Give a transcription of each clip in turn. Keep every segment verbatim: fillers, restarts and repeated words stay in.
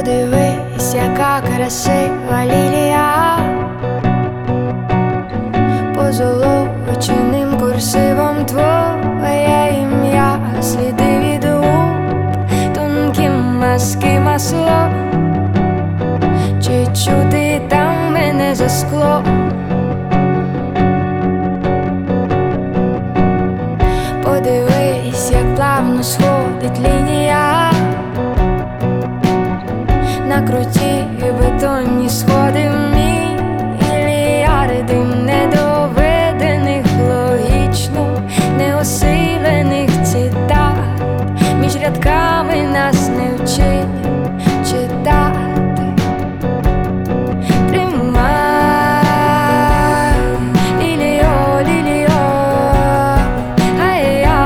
Подивись, яка красива лілія, позолоченим курсивом твоє ім'я, сліди від губ, тонкі мазки масло. Чи чути там мене за скло? Подивись, як плавно сходить лінія на круті бетонні сходи, мільярди недоведених, логічно неосилених цитат. Між рядками нас не вчили читати. Тримай, ліліо, ліліо, ай-я,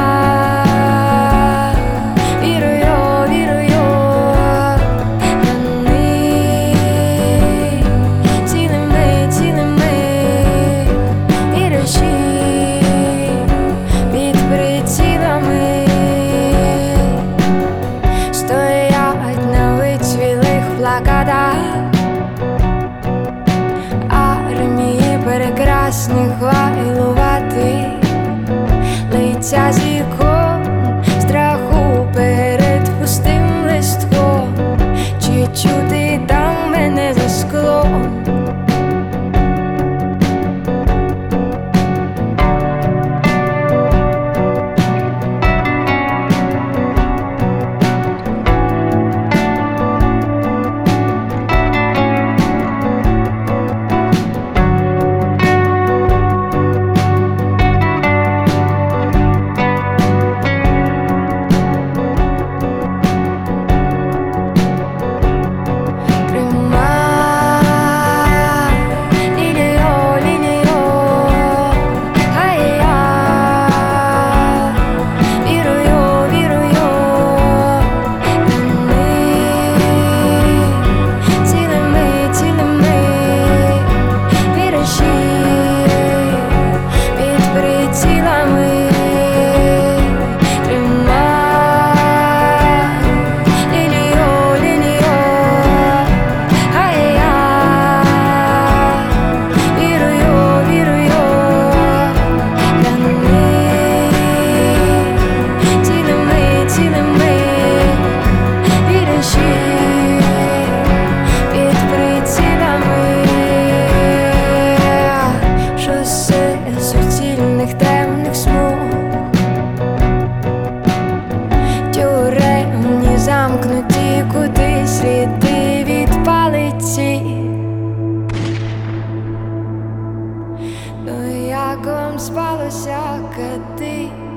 вірую, вірую. Цілими, цілими вірші під прицілами стоять на вицвілих плакатах армії прекрасних лайлуватих, лиця з ікон страху перед пустим листком. Чи чути там мене за склом? Темних смуг, тюремні замкнуті куди сліди від палиці. Ну як вам спалося, кати?